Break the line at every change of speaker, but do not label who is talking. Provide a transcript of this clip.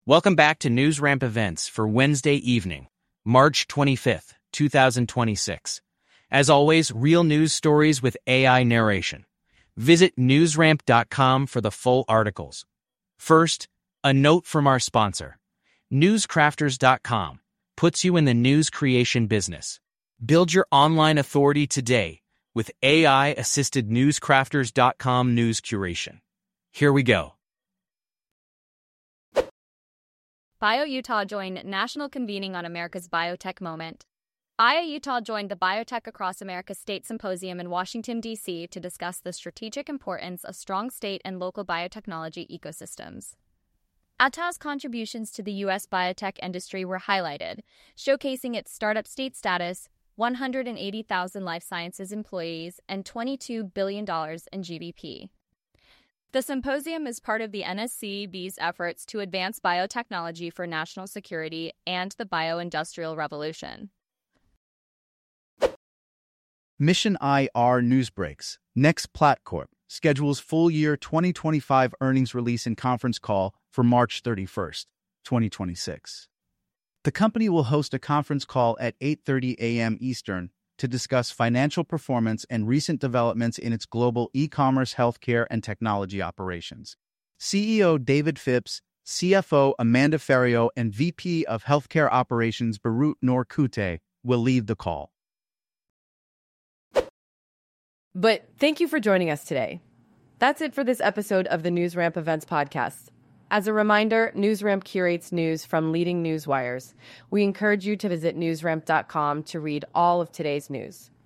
Welcome back to NewsRamp Events for Wednesday evening, March 25th, 2026. As always, real news stories with AI narration. Visit newsramp.com for the full articles. First, a note from our sponsor. Newscrafters.com puts you in the news creation business. Build your online authority today with AI-assisted newscrafters.com news curation. Here we go.
BioUtah joined National Convening on America's Biotech Moment. BioUtah joined the Biotech Across America State Symposium in Washington, D.C. to discuss the strategic importance of strong state and local biotechnology ecosystems. Utah's contributions to the U.S. biotech industry were highlighted, showcasing its startup state status, 180,000 life sciences employees, and $22 billion in GDP. The symposium is part of the NSCB's efforts to advance biotechnology for national security and the bioindustrial revolution.
Mission IR Newsbreaks. Next Platcorp schedules full year 2025 earnings release and conference call for March 31st, 2026. The company will host a conference call at 8:30 a.m. Eastern to discuss financial performance and recent developments in its global e-commerce, healthcare, and technology operations. CEO David Phipps, CFO Amanda Ferrio, and VP of Healthcare Operations Barut Noor Kute will lead the call.
But thank you for joining us today. That's it for this episode of the NewsRamp Events podcast. As a reminder, NewsRamp curates news from leading news wires. We encourage you to visit newsramp.com to read all of today's news.